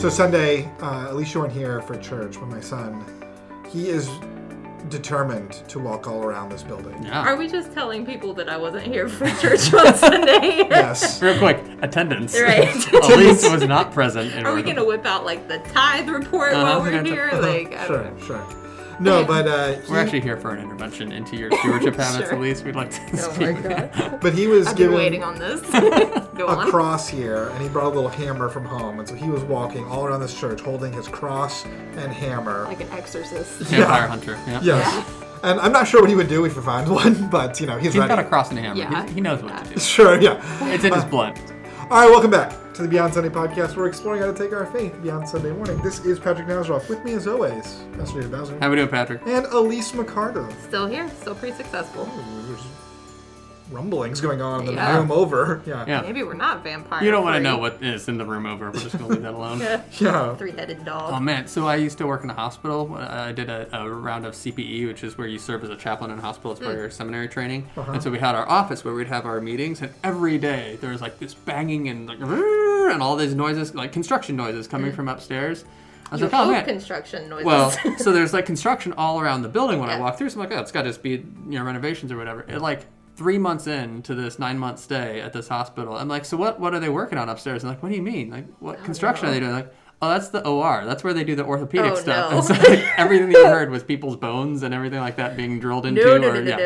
So Sunday, at least you weren't here for church, but my son, he is determined to walk all around this building. Yeah. Are we just telling people that I wasn't here for church on Sunday? Yes. Real quick, attendance. Right. Elise was not present. Are we going to whip out, like, the tithe report while we're here? Like, I don't know. Sure. No, but We're actually here for an intervention into your stewardship habits, Sure. Elise. We'd like to Oh speak. my God. but he was I've been given waiting on this. Go a on. cross here, and he brought a little hammer from home, and so he was walking all around this church holding his cross and hammer. Like an exorcist. Vampire hunter. Yeah. Yes. And I'm not sure what he would do if he finds one, but, he's He's ready. got a cross and a hammer. Yeah. He knows what to do. Sure, yeah. It's in his blood. All right, welcome back to the Beyond Sunday podcast. We're exploring how to take our faith beyond Sunday morning. This is Patrick Nazaroff. With me, as always, Pastor David Bowser. How we doing, Patrick? And Elise McCarter. Still here. Still pretty successful. There's rumblings going on in the Yeah. room over. Yeah. Yeah. Maybe we're not vampire. You don't want to free. know what is in the room over. We're just going to leave that alone. Yeah. Three-headed dog. Oh, man. So I used to work in a hospital. I did a round of CPE, which is where you serve as a chaplain in a hospital as part of your seminary training. And so we had our office where we'd have our meetings. And every day there was like this banging and like, and all these noises, like construction noises coming from upstairs. I was You like, oh, hope man. construction noises. Well, so there's like construction all around the building when I Yeah. walk through. So I'm like, oh, it's got to just be renovations or whatever. It like 3 months into this 9-month stay at this hospital, I'm like, so what are they working on upstairs? I'm like, what do you mean? Like, what construction are they doing? Like, oh, that's the OR. That's where they do the orthopedic Oh, stuff. no. And so like, everything that you heard was people's bones and everything like that being drilled into. No.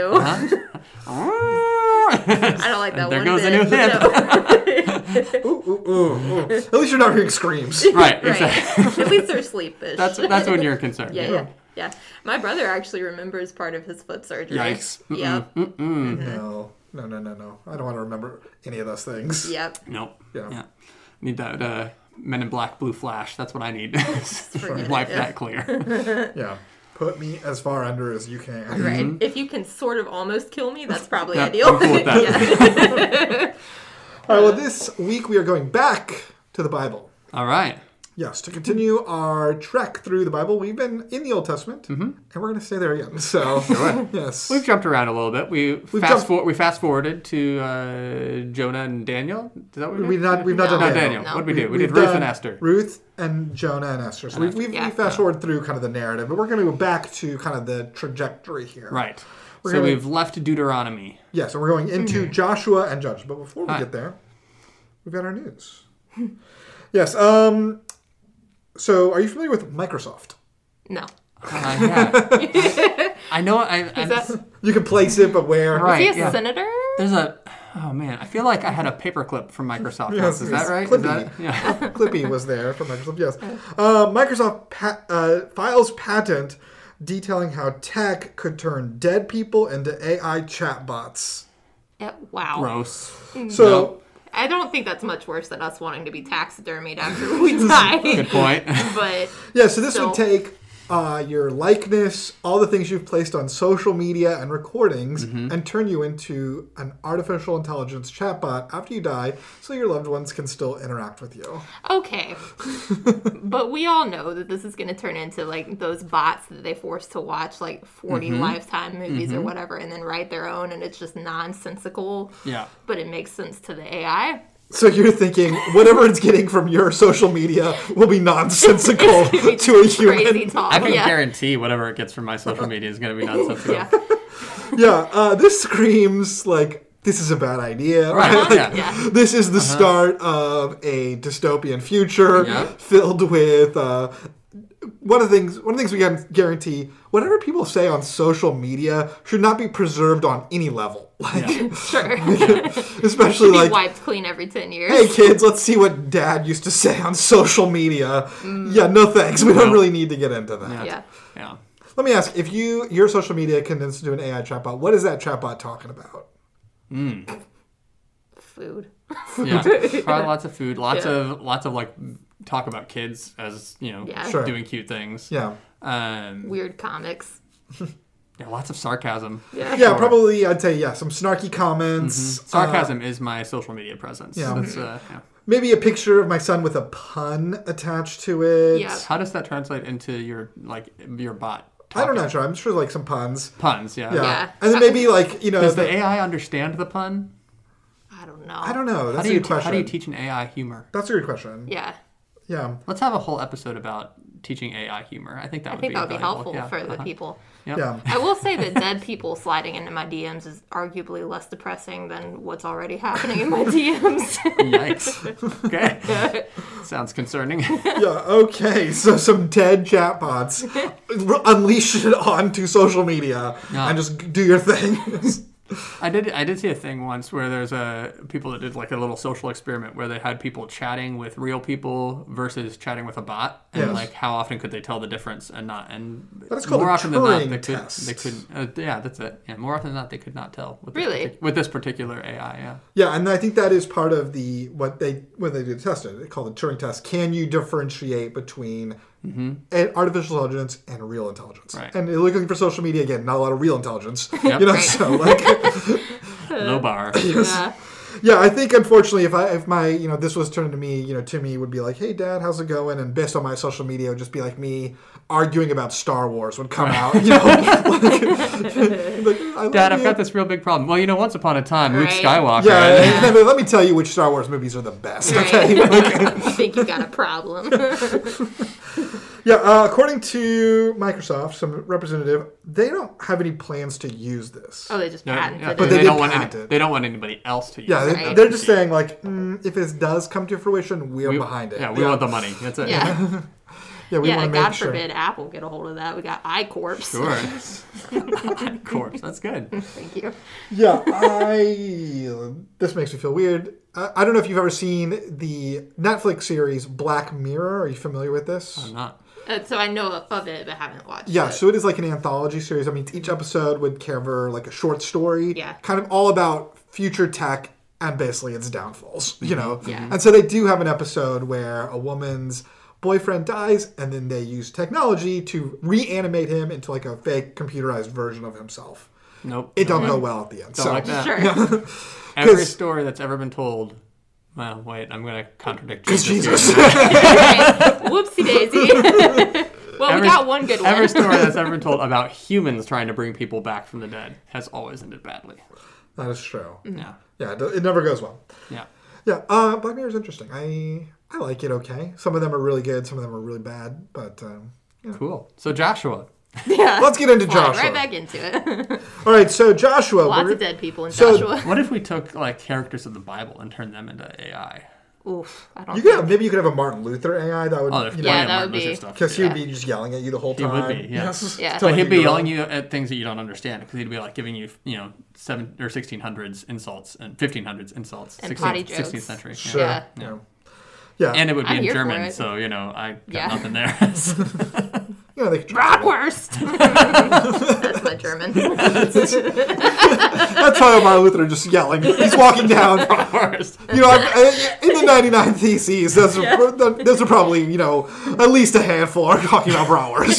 I I don't like that there one goes bit. a new hint. Ooh. At least you're not hearing screams. Right, Right. exactly. At least they're sleepish. That's when you're concerned. Yeah. My brother actually remembers part of his foot surgery. Yikes. Yep. No. I don't want to remember any of those things. Yep. Nope. Yeah. Need that Men in Black blue flash. That's what I need. Forget Wipe it. that clear. Yeah. Put me as far under as you can. Right. If you can sort of almost kill me, that's probably Yeah, ideal. I'm cool with that. All right, well, this week we are going back to the Bible. All right. Yes, to continue our trek through the Bible. We've been in the Old Testament, and we're going to stay there again. So, yes. We've jumped around a little bit. We fast forwarded to Jonah and Daniel. Is that what we We've did? not done No. Not Daniel. Daniel. No. What did we do? We We've did Ruth done and Esther. Ruth and Jonah and Esther. So we Yeah. fast forward through kind of the narrative, but we're going to go back to kind of the trajectory here. Right. We're So gonna- we've left Deuteronomy. Yeah, so we're going into Joshua and Judges. But before we Hi. get there, we've got our news. Yes. So are you familiar with Microsoft? No. Yeah. I know. Is that, You can place it, but where? Right. is he a yeah. senator? There's a. Oh man, I feel like I had a paperclip from Microsoft. Yes, once. Is that yes. right? Is Clippy. that, yeah. Clippy was there from Microsoft, yes. Microsoft files patent detailing how tech could turn dead people into AI chatbots. Yeah, wow. Gross. So, Nope. I don't think that's much worse than us wanting to be taxidermied after we die. Good point. But yeah, so this So- would take your likeness, all the things you've placed on social media and recordings, and turn you into an artificial intelligence chatbot after you die so your loved ones can still interact with you. okay. But we all know that this is going to turn into like those bots that they force to watch like 40 Lifetime movies or whatever and then write their own, and it's just nonsensical. Yeah. But it makes sense to the AI. So you're thinking whatever it's getting from your social media will be nonsensical to a human. Crazy talk. I can yeah. guarantee whatever it gets from my social media is going to be nonsensical. Yeah. Yeah, this screams like this is a bad idea. Right. Like, Yeah. Yeah. this is the start of a dystopian future Yeah. filled with one of the things we can guarantee, whatever people say on social media should not be preserved on any level. Like Sure. especially Be like wiped clean every 10 years. hey kids, let's see what dad used to say on social media. Yeah, no thanks. We don't No. really need to get into that. Yeah. Yeah. Let me ask, if your social media condensed into an AI chatbot, what is that chatbot talking about? Food. Yeah. Probably lots of food. Lots Yeah. of like talk about kids as Yeah. Sure. doing cute things. Yeah. Weird comics. Yeah. Lots of sarcasm. Yeah. Yeah, probably I'd say some snarky comments. Sarcasm is my social media presence. Yeah. That's, Maybe a picture of my son with a pun attached to it. Yeah. How does that translate into your bot? I don't know. talking? Sure. I'm sure like some puns. Puns. Yeah. Yeah. Yeah. And then maybe like, Does the AI understand the pun? I don't know. I don't know. How That's do a you good question. how do you teach an AI humor? That's a good question. Yeah. Yeah. Let's have a whole episode about teaching AI humor. I think that would be helpful valuable. for the people. Yep. Yeah. I will say that dead people sliding into my DMs is arguably less depressing than what's already happening in my DMs. Yikes. Okay. Sounds concerning. Yeah, okay. So some dead chatbots, unleash it onto social media and just do your thing. I did see a thing once where there's people that did like a little social experiment where they had people chatting with real people versus chatting with a bot, and like how often could they tell the difference and not, and That's called more a often than not Turing they could yeah, that's it. Yeah, more often than not they could not tell with Really? with this particular AI. Yeah. Yeah, and I think that is part of what they do the test it. They call the Turing test. Can you differentiate between artificial intelligence and real intelligence? Right. And you're looking for social media again, not a lot of real intelligence. Yep. You know, Right. so like Low bar. Yeah. yeah, I think unfortunately if my this was turned to me, Timmy would be like, "Hey Dad, how's it going?" And based on my social media, it would just be like me arguing about Star Wars would come out. Dad, I've got this real big problem. Well, once upon a time, Luke Right. Skywalker. Yeah, and then let me tell you which Star Wars movies are the best. Right. Okay. You think you got a problem. Yeah, according to Microsoft, some representative, they don't have any plans to use this. Oh, they just patented Yeah, it. But they they don't did want patent it. they don't want anybody else to use Yeah, it. Right. they're just saying like, if this does come to fruition, we're We- behind it. Yeah, we want the money. That's it. Yeah. Yeah, we Yeah, want to make God sure. forbid Apple get a hold of that. We got iCorps. Sure. Corpse. That's good. Thank you. Yeah, this makes me feel weird. I don't know if you've ever seen the Netflix series Black Mirror. Are you familiar with this? I'm not. So I know of it, but haven't watched Yeah, it. so it is like an anthology series. I mean, each episode would cover like a short story, Yeah. kind of all about future tech and basically its downfalls, Yeah. And so they do have an episode where a woman's boyfriend dies, and then they use technology to reanimate him into like a fake computerized version of himself. Nope. It don't go well at the end. Don't so like that. Sure. Every 'Cause- story that's ever been told. Well, wait, I'm going to contradict Because Jesus. Jesus. Right. Whoopsie daisy. Well, we got one good one. Every story that's ever been told about humans trying to bring people back from the dead has always ended badly. That is true. Yeah. Yeah, it never goes well. Yeah. Yeah, Black Mirror is interesting. I like it okay. Some of them are really good, some of them are really bad, but Cool. So Joshua. Yeah. let's get into Slide Joshua. right back into it. All right, so Joshua. Lots we're- of dead people in so- Joshua. What if we took like characters of the Bible and turned them into AI? Oof. I don't You think. could maybe you could have a Martin Luther AI that would, Oh, there's you plenty know, of that Martin would Luther be- stuff. because he Yeah. would be just yelling at you the whole He time. would be, yeah. Yes. Yeah. So Telling he'd you be to grow yelling up. you at things that you don't understand because he'd be like giving you, 7 or 1600s insults and 1500s insults, And potty jokes. 16th century. Yeah. Sure. Yeah. Yeah. And it would be I'm in here for German, it. so I got Yeah. nothing there. They could Bratwurst. That's my German. That's how Martin Luther just yelling. He's walking down. Worst. In the 99 Theses, those are probably, at least a handful are talking about Bratwurst.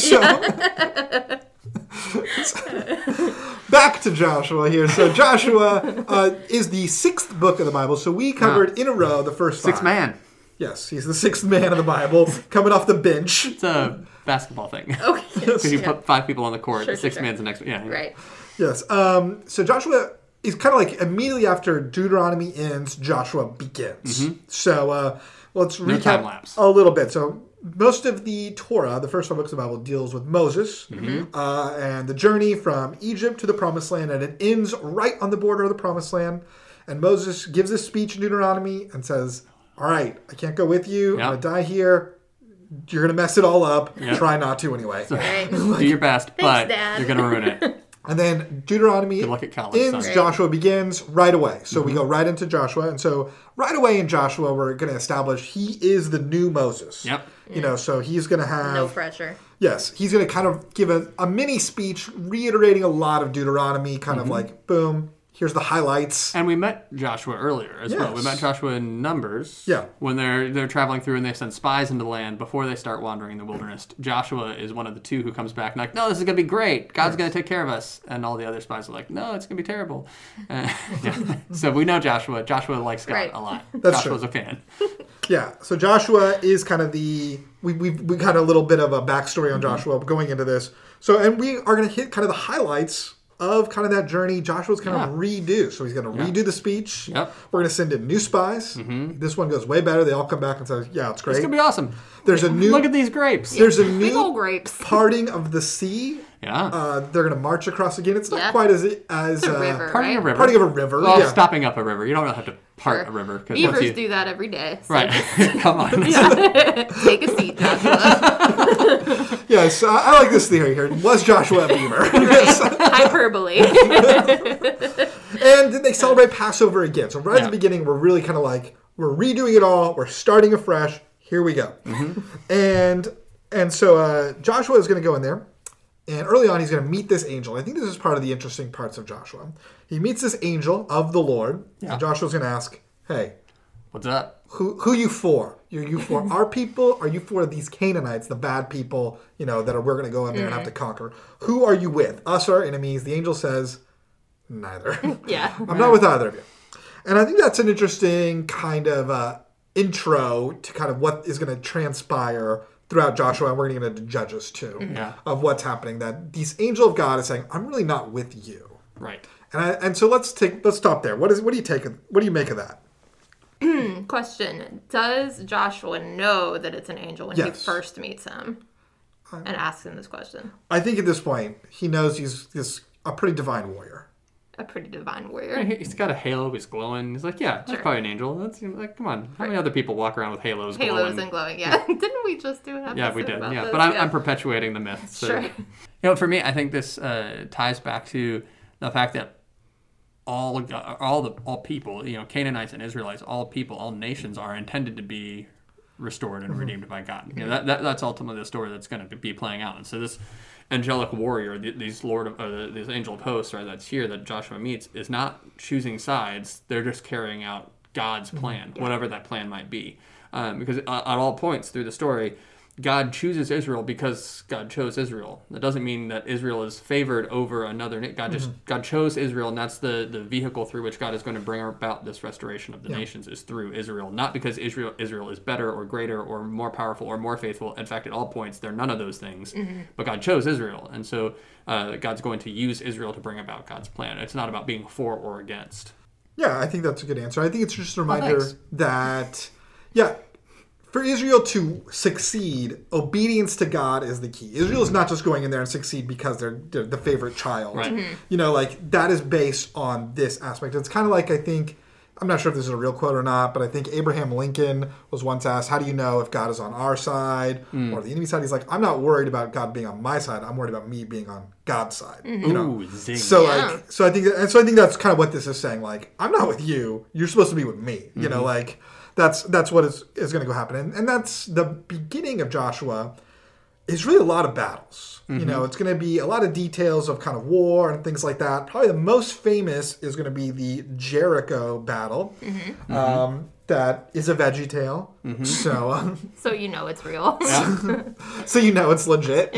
So. Back to Joshua here. So Joshua is the 6th book of the Bible. So we covered in a row the first 5. Sixth man. Yes, he's the 6th man of the Bible, coming off the bench. It's a basketball thing. Okay. Because you put 5 people on the court, Sure, 6 sure. man's the next one. Yeah. Right. Yes. So Joshua is kind of like immediately after Deuteronomy ends, Joshua begins. So let's No time recap lapse. a little bit. So most of the Torah, the first 5 books of the Bible, deals with Moses and the journey from Egypt to the Promised Land, and it ends right on the border of the Promised Land. And Moses gives a speech in Deuteronomy and says, "All right, I can't go with you. I'm Yep. gonna die here. You're gonna mess it all up. Yep. Try not to anyway." Right. Do your best, but Dad. you're going to ruin it. And then Deuteronomy Good luck at college, ends, son. Joshua begins right away. So we go right into Joshua. And so right away in Joshua, we're going to establish he is the new Moses. Yep. So he's going to have... No pressure. Yes, he's going to kind of give a mini speech reiterating a lot of Deuteronomy, kind of like, boom, here's the highlights. And we met Joshua earlier as well. We Yes. met Joshua in Numbers. Yeah. When they're traveling through and they send spies into the land before they start wandering in the wilderness. Joshua is one of the 2 who comes back and like, no, this is going to be great. God's going to take care of us. And all the other spies are like, no, it's going to be terrible. Yeah. So we know Joshua. Joshua likes God Right. a lot. That's Joshua's true. a fan. Yeah, so Joshua is kind of we got a little bit of a backstory on Joshua going into this. So, and we are going to hit kind of the highlights of kind of that journey, Joshua's going to redo. So he's going to redo the speech. Yep. We're going to send in new spies. This one goes way better. They all come back and say, yeah, it's great. It's going to be awesome. There's a new... Look at these grapes. There's a Big new old grapes. parting of the sea. Yeah. They're going to march across again. It's not quite as It's a river, Parting right? a river. parting of a river. Well, yeah. stopping up a river. You don't really have to part a river. Beavers do that every day. So Right. Come on. take a seat, Joshua. Yes, I like this theory here. Was Joshua a beaver? Hyperbole. And then they celebrate Passover again. So right at the beginning, we're really kind of like, we're redoing it all. We're starting afresh. Here we go. And so Joshua is going to go in there. And early on, he's going to meet this angel. I think this is part of the interesting parts of Joshua. He meets this angel of the Lord. Yeah. And Joshua's going to ask, hey, what's up? Who you for? Are you for our people? Are you for these Canaanites, the bad people, that we're going to go in there and have to conquer? Who are you with? Us or our enemies? The angel says, neither. Yeah. I'm not with either of you. And I think that's an interesting kind of intro to kind of what is going to transpire throughout Joshua, and we're going to get into Judges too, of what's happening. That this angel of God is saying, "I'm really not with you." Right. And so let's stop there. What do you make of that? Question: does Joshua know that it's an angel when he first meets him and asks him this question? I think at this point he knows he's a pretty divine warrior. A pretty divine warrior. He's got a halo. He's glowing. He's like, yeah, that's probably an angel. That's like, come on. How many other people walk around with halos glowing? Halos and glowing, yeah. Didn't we just do an episode Yeah, we did. about Yeah, this? but I'm perpetuating the myth. So. Sure. For me, I think this ties back to the fact that all people, Canaanites and Israelites, all people, all nations are intended to be restored and redeemed by God. That's ultimately the story that's going to be playing out. And so this angelic warrior, this angel of hosts, right, that's here that Joshua meets, is not choosing sides. They're just carrying out God's plan, whatever that plan might be. Because at all points through the story, God chooses Israel because God chose Israel. That doesn't mean that Israel is favored over another. God chose Israel, and that's the vehicle through which God is going to bring about this restoration of the nations, is through Israel. Not because Israel is better or greater or more powerful or more faithful. In fact, at all points, they're none of those things. But God chose Israel, and so God's going to use Israel to bring about God's plan. It's not about being for or against. Yeah, I think that's a good answer. I think it's just a reminder that, for Israel to succeed, obedience to God is the key. Israel is not just going in there and succeed because they're the favorite child. Right. That is based on this aspect. It's kind of like, I think, I'm not sure if this is a real quote or not, but I think Abraham Lincoln was once asked, how do you know if God is on our side or the enemy side? He's like, I'm not worried about God being on my side. I'm worried about me being on God's side. Ooh, zing. So I think that's kind of what this is saying. Like, I'm not with you. You're supposed to be with me. That's what is going to go happen. And that's the beginning of Joshua. Is really a lot of battles. It's going to be a lot of details of kind of war and things like that. Probably the most famous is going to be the Jericho battle. That is a Veggie Tale. So it's real. so it's legit.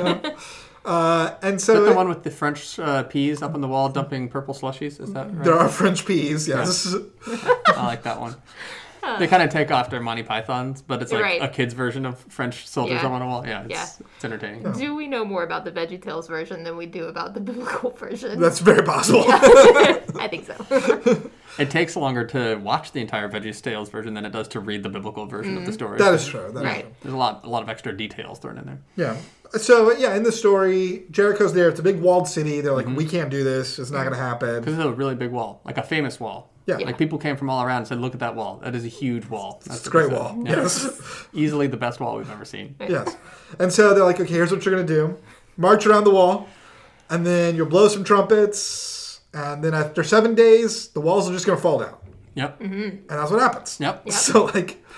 And so is that the one with the French peas up on the wall dumping purple slushies? Is that right? There are French peas, yes. I like that one. They kind of take after Monty Python's, but it's like a kid's version of French soldiers on a wall. Yeah, it's entertaining. Do we know more about the VeggieTales version than we do about the biblical version? That's very possible. I think so. It takes longer to watch the entire VeggieTales version than it does to read the biblical version of the story. That is true. There's a lot of extra details thrown in there. Yeah. So, in the story, Jericho's there. It's a big walled city. They're like, we can't do this. It's not going to happen. Because it's a really big wall, like a famous wall. Yeah. Like people came from all around and said, look at that wall. That is a huge wall. It's a great wall. Yeah. Yes. Easily the best wall we've ever seen. Yes. And so they're like, okay, here's what you're going to do. March around the wall, and then you'll blow some trumpets, and then after 7 days, the walls are just going to fall down. Yep. And that's what happens. Yep. So,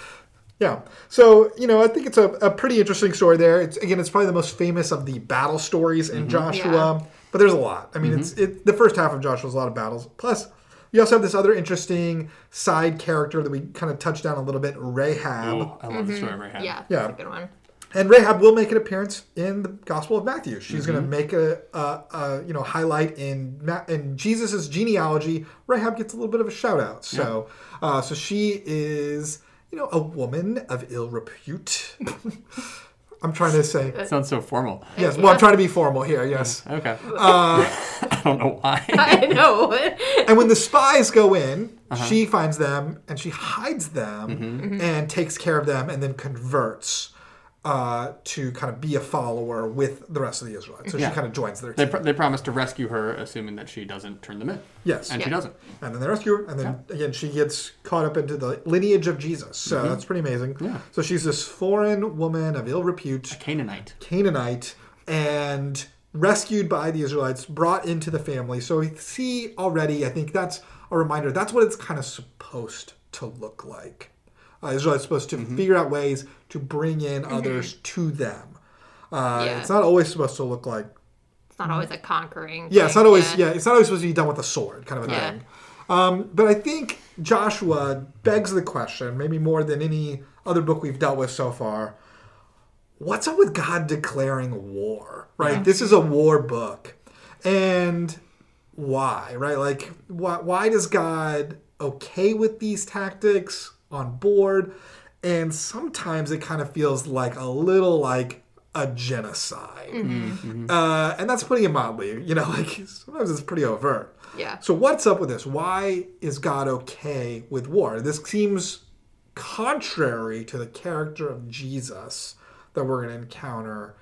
So, I think it's a pretty interesting story there. It's probably the most famous of the battle stories in Joshua, but there's a lot. I mean, the first half of Joshua is a lot of battles. Plus, you also have this other interesting side character that we kind of touched on a little bit, Rahab. Oh, I love the story of Rahab. Yeah, that's a good one. And Rahab will make an appearance in the Gospel of Matthew. She's going to make a highlight in Jesus' genealogy. Rahab gets a little bit of a shout out. So, so she is, a woman of ill repute. I'm trying to say. It sounds so formal. Yes, well, I'm trying to be formal here, yes. Okay. I don't know why. I know. And when the spies go in, she finds them and she hides them and takes care of them and then converts to kind of be a follower with the rest of the Israelites. So she kind of joins their team. They promise to rescue her, assuming that she doesn't turn them in. Yes. And she doesn't. And then they rescue her, and then again she gets caught up into the lineage of Jesus. So that's pretty amazing. Yeah. So she's this foreign woman of ill repute. A Canaanite, and rescued by the Israelites, brought into the family. So we see already, I think that's a reminder, that's what it's kind of supposed to look like. Israelites supposed to figure out ways to bring in others to them. It's not always supposed to look like. It's not always a conquering. Yeah, it's not always. Yeah, it's not always supposed to be done with a sword, kind of a thing. But I think Joshua begs the question, maybe more than any other book we've dealt with so far. What's up with God declaring war? Right, this is a war book, and why? Right, like why does God okay with these tactics? On board, and sometimes it kind of feels like a little like a genocide, and that's putting it mildly. You know, like sometimes it's pretty overt. Yeah. So what's up with this? Why is God okay with war? This seems contrary to the character of Jesus that we're going to encounter.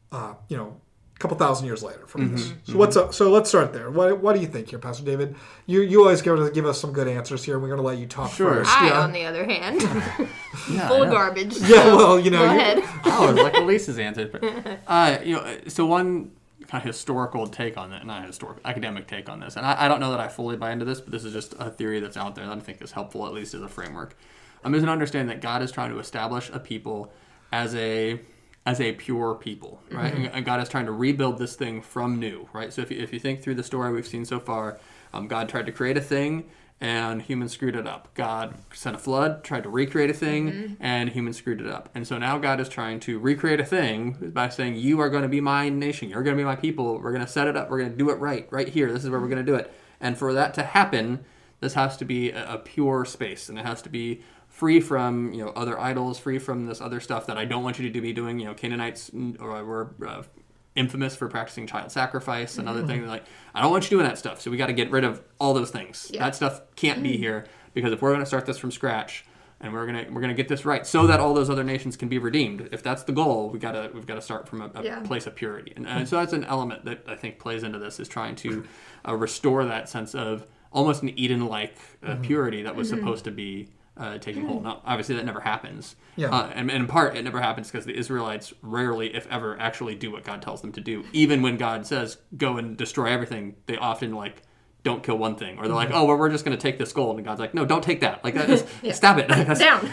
A couple thousand years later from this. So what's up? So let's start there. What do you think here, Pastor David? You always give us some good answers here. We're going to let you talk first. On the other hand, full of garbage. Yeah, well, go ahead. Oh, it's like Elise's answer. But, so one kind of historical take on that, not historical, academic take on this, and I don't know that I fully buy into this, but this is just a theory that's out there that I think is helpful, at least as a framework. Is an understanding that God is trying to establish a people as a pure people, right? And God is trying to rebuild this thing from new, right? So if you think through the story we've seen so far, God tried to create a thing, and humans screwed it up. God sent a flood, tried to recreate a thing, and humans screwed it up. And so now God is trying to recreate a thing by saying, you are going to be my nation. You're going to be my people. We're going to set it up. We're going to do it right here. This is where we're going to do it. And for that to happen, this has to be a pure space, and it has to be free from other idols, free from this other stuff that I don't want you to be doing. Canaanites were infamous for practicing child sacrifice and other things. Like, I don't want you doing that stuff. So we got to get rid of all those things. Yeah. That stuff can't be here, because if we're going to start this from scratch and we're gonna get this right, so that all those other nations can be redeemed. If that's the goal, we've got to start from a place of purity. And so that's an element that I think plays into this, is trying to restore that sense of almost an Eden-like purity that was supposed to be taking hold. Now, obviously, that never happens. Yeah. And in part, it never happens because the Israelites rarely, if ever, actually do what God tells them to do. Even when God says, go and destroy everything, they often, don't kill one thing. Or they're like, oh, well, we're just going to take this gold. And God's like, no, don't take that. Stop it. Down.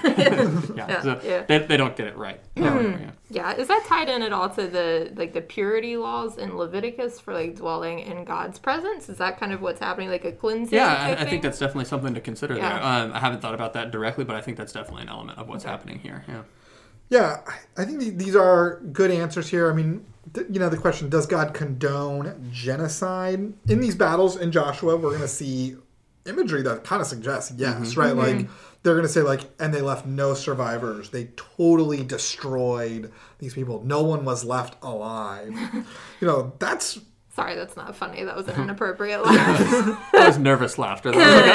They don't get it right. Yeah. Is that tied in at all to the purity laws in Leviticus for dwelling in God's presence? Is that kind of what's happening, like a cleansing? Yeah, I think that's definitely something to consider there. I haven't thought about that directly, but I think that's definitely an element of what's happening here. Yeah, I think these are good answers here. The question, does God condone genocide? In these battles in Joshua, we're going to see imagery that kind of suggests yes, right? They're going to say and they left no survivors. They totally destroyed these people. No one was left alive. That's... Sorry, that's not funny. That was an inappropriate laugh. That was nervous laughter.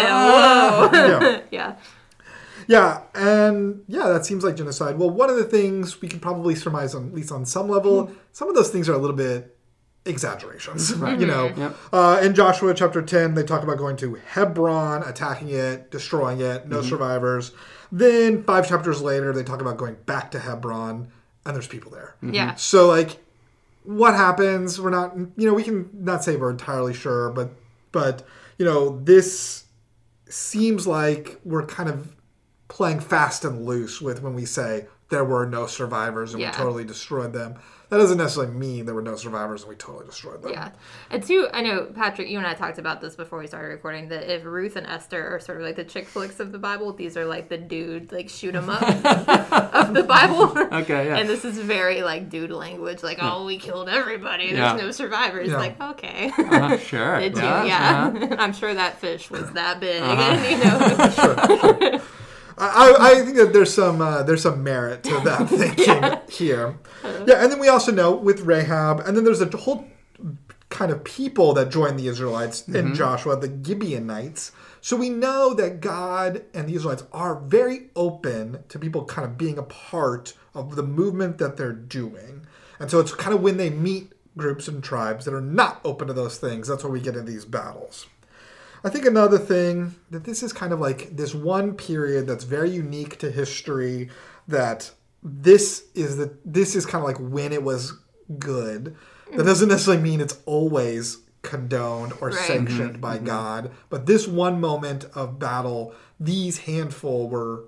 Yeah. Yeah, and that seems like genocide. Well, one of the things we can probably surmise, at least on some level, some of those things are a little bit exaggerations. Right. In Joshua chapter 10, they talk about going to Hebron, attacking it, destroying it, no survivors. Then 5 chapters later, they talk about going back to Hebron, and there's people there. Yeah. So, what happens? We're not, we can not say we're entirely sure, but this seems like we're kind of playing fast and loose with when we say there were no survivors and we totally destroyed them. That doesn't necessarily mean there were no survivors and we totally destroyed them. Yeah. And two, I know, Patrick, you and I talked about this before we started recording, that if Ruth and Esther are sort of like the chick flicks of the Bible, these are the dude, shoot 'em up of the Bible. Okay, yeah. And this is very, dude language, oh, we killed everybody, there's no survivors. Yeah. Okay. Sure. Did you? Yeah. I'm sure that fish was that big. Sure. I think that there's some merit to that thinking here. Yeah, and then we also know with Rahab, and then there's a whole kind of people that join the Israelites in Joshua, the Gibeonites. So we know that God and the Israelites are very open to people kind of being a part of the movement that they're doing. And so it's kind of when they meet groups and tribes that are not open to those things, that's where we get into these battles. I think another thing, that this is kind of like this one period that's very unique to history, that this is kind of like when it was good. That doesn't necessarily mean it's always condoned or sanctioned by God, but this one moment of battle, these handful were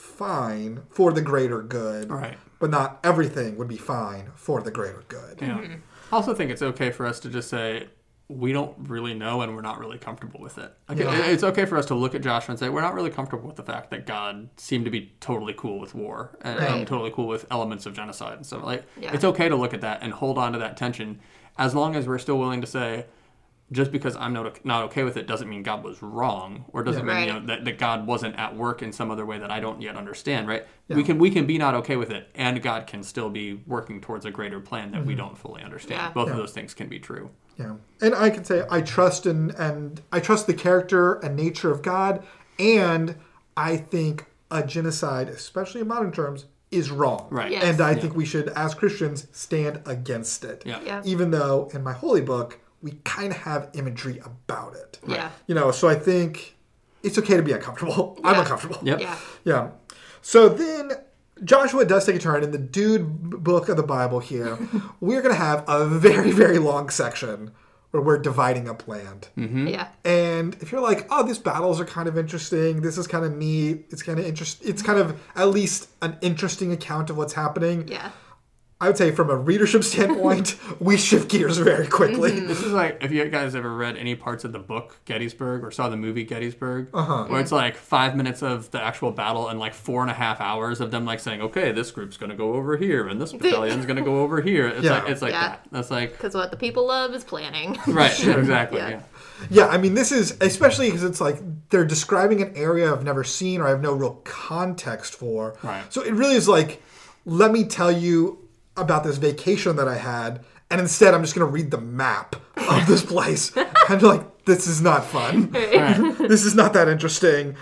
fine for the greater good, Right. but not everything would be fine for the greater good. Yeah. I also think it's okay for us to just say, we don't really know and we're not really comfortable with it. Like, it's okay for us to look at Joshua and say, we're not really comfortable with the fact that God seemed to be totally cool with war and totally cool with elements of genocide and stuff. Like, it's okay to look at that and hold on to that tension, as long as we're still willing to say, just because I'm not okay with it doesn't mean God was wrong, or doesn't mean that God wasn't at work in some other way that I don't yet understand, right? Yeah. We can be not okay with it, and God can still be working towards a greater plan that we don't fully understand. Yeah. Both of those things can be true. Yeah, and I can say I trust and I trust the character and nature of God, and I think a genocide, especially in modern terms, is wrong. Right. Yes. And I think we should, as Christians, stand against it. Yeah. Even though in my holy book, we kind of have imagery about it. Yeah. You know, so I think it's okay to be uncomfortable. I'm uncomfortable. Yep. Yeah. Yeah. So then Joshua does take a turn in the dude book of the Bible here. We're going to have a very, very long section where we're dividing up land. Yeah. And if you're like, oh, these battles are kind of interesting, this is kind of neat, it's kind of it's kind of at least an interesting account of what's happening. Yeah. I would say from a readership standpoint, we shift gears very quickly. This is like, if you guys ever read any parts of the book Gettysburg or saw the movie Gettysburg, where it's like 5 minutes of the actual battle and like 4.5 hours of them like saying, okay, this group's going to go over here and this battalion's going to go over here. It's like that. That's like... Because what the people love is planning. Right, exactly, yeah. Yeah, I mean, this is, especially because it's like they're describing an area I've never seen or I have no real context for. Right. So it really is like, let me tell you about this vacation that I had, and instead I'm just going to read the map of this place. And like, this is not fun. This is not that interesting.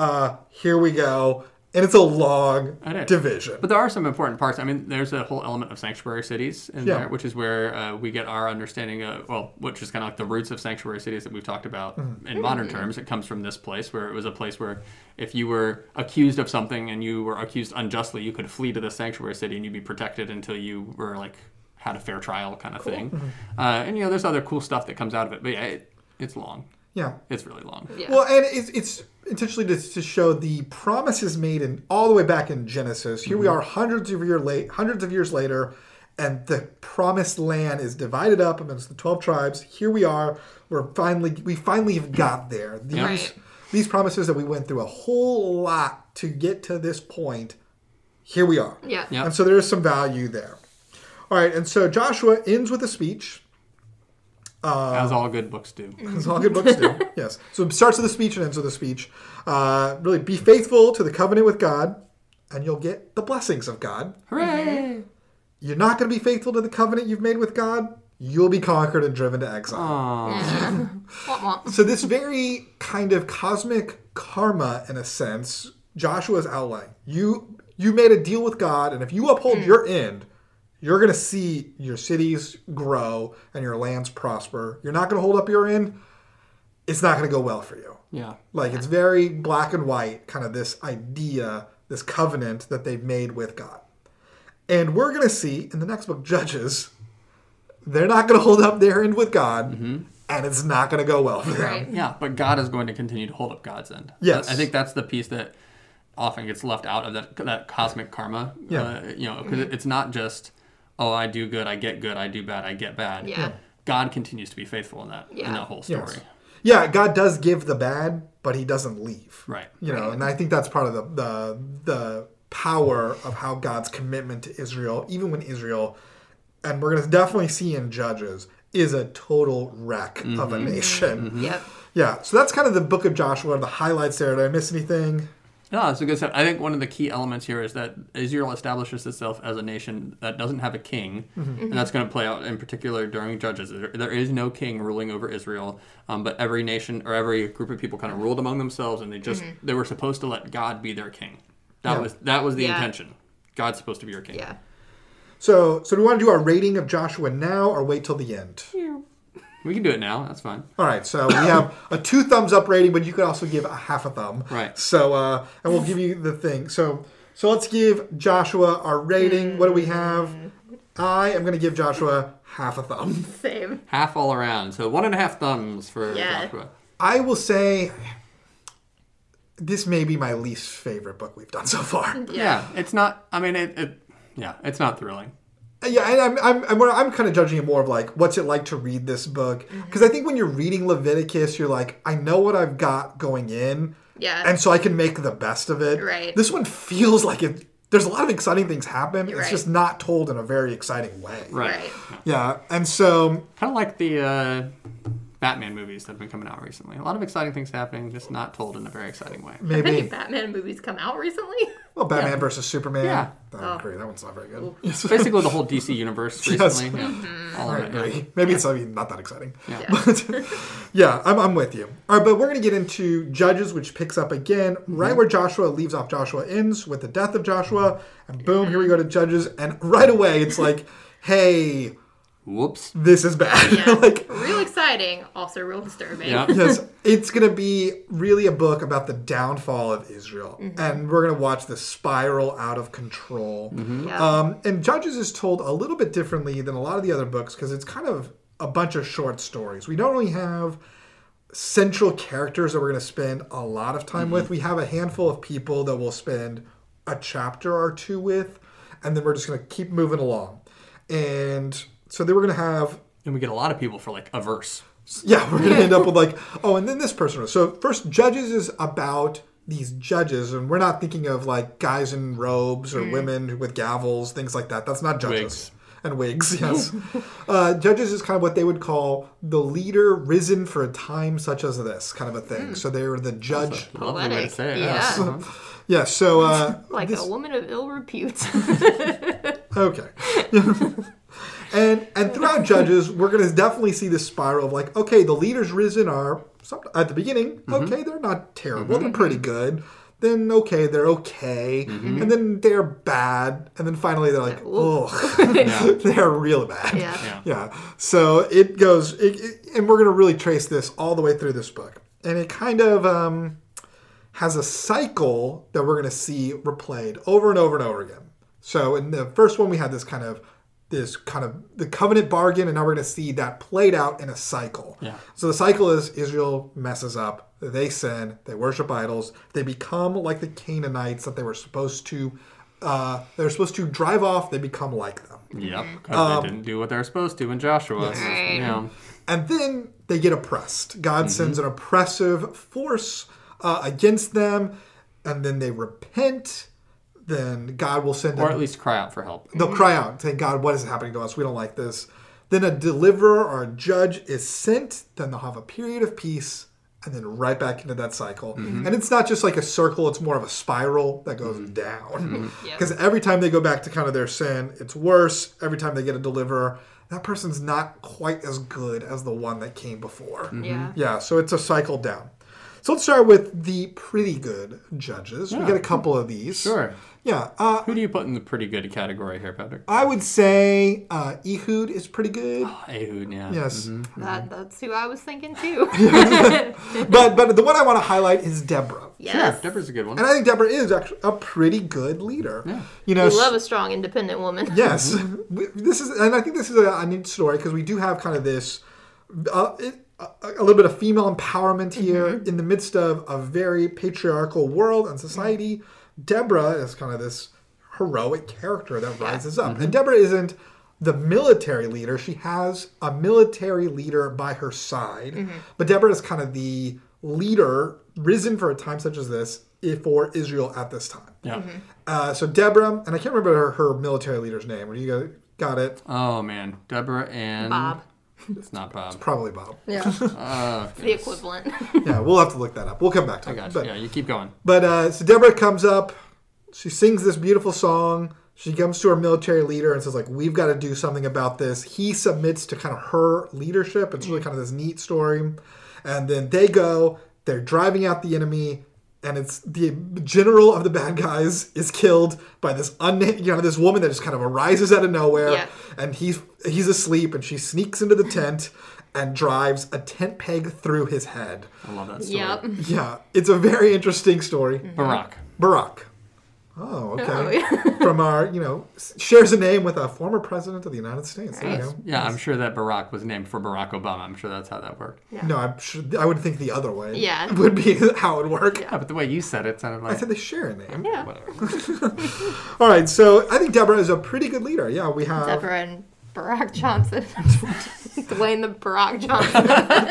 Here we go. And it's a long division. But there are some important parts. I mean, there's a whole element of sanctuary cities in there, which is where we get our understanding of, well, which is kind of like the roots of sanctuary cities that we've talked about in modern terms. It comes from this place where it was a place where if you were accused of something and you were accused unjustly, you could flee to the sanctuary city and you'd be protected until you were like had a fair trial kind of thing. And, you know, there's other cool stuff that comes out of it. But yeah, it's long. Yeah. It's really long. Yeah. Well, and it's intentionally to show the promises made in all the way back in Genesis. Here we are hundreds of years later, and the promised land is divided up amongst the 12 tribes. Here we are. We finally have got there. These promises that we went through a whole lot to get to this point, here we are. Yeah. And so there is some value there. All right, and so Joshua ends with a speech. As all good books do. As all good books do, yes. So it starts with a speech and ends with a speech. Really, be faithful to the covenant with God, and you'll get the blessings of God. Hooray! You're not going to be faithful to the covenant you've made with God, you'll be conquered and driven to exile. So this very kind of cosmic karma, in a sense, Joshua's outline. You made a deal with God, and if you uphold your end, you're going to see your cities grow and your lands prosper. You're not going to hold up your end. It's not going to go well for you. Yeah. Like, it's very black and white, kind of this idea, this covenant that they've made with God. And we're going to see in the next book, Judges, they're not going to hold up their end with God, and it's not going to go well for them. Right. Yeah, but God is going to continue to hold up God's end. Yes. I think that's the piece that often gets left out of that cosmic karma. Because it's not just, oh, I do good, I get good, I do bad, I get bad. Yeah. God continues to be faithful in that whole story. Yes. Yeah, God does give the bad, but he doesn't leave. Right. You know, and I think that's part of the power of how God's commitment to Israel, even when Israel, and we're going to definitely see in Judges, is a total wreck of a nation. Yep. Yeah, so that's kind of the book of Joshua, the highlights there. Did I miss anything? No, it's a good stuff. I think one of the key elements here is that Israel establishes itself as a nation that doesn't have a king, and that's going to play out in particular during Judges. There is no king ruling over Israel, but every nation or every group of people kind of ruled among themselves, and they were supposed to let God be their king. That was the intention. God's supposed to be your king. Yeah. So do we want to do our rating of Joshua now or wait till the end? We can do it now. That's fine. All right, so we have a 2 thumbs up rating, but you could also give a half a thumb. Right. So, and we'll give you the thing. So let's give Joshua our rating. What do we have? I am going to give Joshua half a thumb. Same. Half all around. So 1.5 thumbs for Joshua. I will say this may be my least favorite book we've done so far. Yeah. It's not, I mean, it's not thrilling. Yeah, and I'm kind of judging it more of like, what's it like to read this book? Because I think when you're reading Leviticus, you're like, I know what I've got going in. Yeah. And so I can make the best of it. Right. This one feels like there's a lot of exciting things happen. It's Right. just not told in a very exciting way. Right. Yeah, and so... Kind of like the Batman movies that have been coming out recently. A lot of exciting things happening, just not told in a very exciting way. Have any Maybe... Batman movies come out recently? Well, Batman versus Superman. Yeah. I agree. That one's not very good. Basically the whole DC universe recently. Yes. Yeah. All I of it. agree. Yeah. Maybe it's not that exciting. Yeah. But yeah, I'm with you. All right, but we're going to get into Judges, which picks up again right where Joshua leaves off. Joshua ends with the death of Joshua, and boom, here we go to Judges, and right away it's like, hey, Whoops. this is bad. Yeah. Like, real exciting, also real disturbing. Yeah. yes, it's going to be really a book about the downfall of Israel, and we're going to watch the spiral out of control. Yeah. And Judges is told a little bit differently than a lot of the other books because it's kind of a bunch of short stories. We don't really have central characters that we're going to spend a lot of time with. We have a handful of people that we'll spend a chapter or 2 with, and then we're just going to keep moving along. And so then we're going to have... And we get a lot of people for like a verse. Yeah, we're going to end up with like, oh, and then this person. So first, Judges is about these judges, and we're not thinking of like guys in robes or women with gavels, things like that. That's not Judges. Wigs. And wigs, yes. Judges is kind of what they would call the leader risen for a time such as this, kind of a thing. So they're the judge. Lovely way to say it. Yeah. Uh-huh. Yeah, so... Like a woman of ill repute. Okay. And throughout Judges, we're going to definitely see this spiral of like, okay, the leaders risen are, at the beginning, okay, they're not terrible. They're pretty good. Then, okay, they're okay. And then they're bad. And then finally they're like, ugh. They're real bad. Yeah. So it goes, and we're going to really trace this all the way through this book. And it kind of has a cycle that we're going to see replayed over and over and over again. So in the first one, we had this kind of the covenant bargain, and now we're going to see that played out in a cycle. Yeah. So the cycle is Israel messes up, they sin, they worship idols, they become like the Canaanites that they were supposed to. They're supposed to drive off. They become like them. Yep, because they didn't do what they were supposed to in Joshua. Yes. Right. You know. And then they get oppressed. God sends an oppressive force against them, and then they repent. Then God will send Or at least cry out for help. They'll cry out, saying, God, what is happening to us? We don't like this. Then a deliverer or a judge is sent. Then they'll have a period of peace, and then right back into that cycle. And it's not just like a circle. It's more of a spiral that goes down. Because every time they go back to kind of their sin, it's worse. Every time they get a deliverer, that person's not quite as good as the one that came before. Yeah, so it's a cycle down. So let's start with the pretty good judges. We got a couple of these. Sure. Yeah. Who do you put in the pretty good category here, Patrick? I would say Ehud is pretty good. Ehud, yeah. Yes. That's who I was thinking too. But the one I want to highlight is Deborah. Yes. Sure, Deborah's a good one. And I think Deborah is actually a pretty good leader. Yeah. You know, We love a strong, independent woman. yes. And I think this is a neat story because we do have kind of this a little bit of female empowerment here in the midst of a very patriarchal world and society. Deborah is kind of this heroic character that rises up. And Deborah isn't the military leader. She has a military leader by her side. But Deborah is kind of the leader risen for a time such as this for Israel at this time. Yeah. So Deborah, and I can't remember her military leader's name. You got it? Oh, man. Deborah and... It's not Bob. Probably Bob. Yeah. It's the equivalent. Yeah, we'll have to look that up. We'll come back to I it. got you. But, Yeah, you keep going. so Deborah comes up. She sings this beautiful song. She comes to her military leader and says, like, we've got to do something about this. He submits to kind of her leadership. It's really kind of this neat story. And then they go. They're driving out the enemy. And it's the general of the bad guys is killed by this this woman that just kind of arises out of nowhere. Yeah. And he's asleep, and she sneaks into the tent and drives a tent peg through his head. I love that story. Yep. Yeah, it's a very interesting story. Barack. Oh, okay. Oh, yeah. From our, shares a name with a former president of the United States. There you go. Yeah, I'm sure that Barack was named for Barack Obama. I'm sure that's how that worked. Yeah. No, I'm sure, I would think the other way. Yeah. Would be how it would work. Yeah, but the way you said it sounded like... I said they share a name. Yeah. Whatever. All right, so I think Deborah is a pretty good leader. Yeah, we have... Deborah and Barack Johnson. Dwayne the Barack Johnson.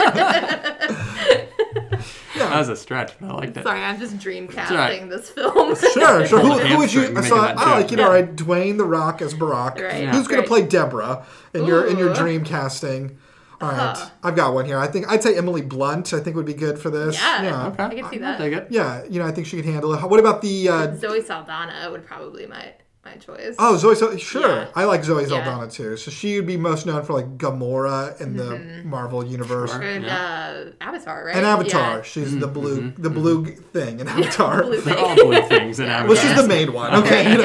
That was a stretch, but I liked it. Sorry, I'm just dream casting right. this film. Sure. Who would you? Hamstring, So making that I like joke. all right. Dwayne the Rock as Barack. Right. Yeah. Who's going to Great. play Deborah in your Ooh. dream casting? All right, I've got one here. I think I'd say Emily Blunt. I think would be good for this. Yeah. Okay. I can see that. I'll take it. Yeah, I think she could handle it. What about the? Zoe Saldana would probably my choice. Oh, Zoe. Sure, Yeah. I like Zoe Yeah. Saldana too. So she would be most known for like Gamora in the Marvel universe. Sure. And Avatar, right? And Avatar, Yeah. she's the blue thing in Avatar. Blue They're thing. all blue things in Avatar. Well, she's the main one. Okay.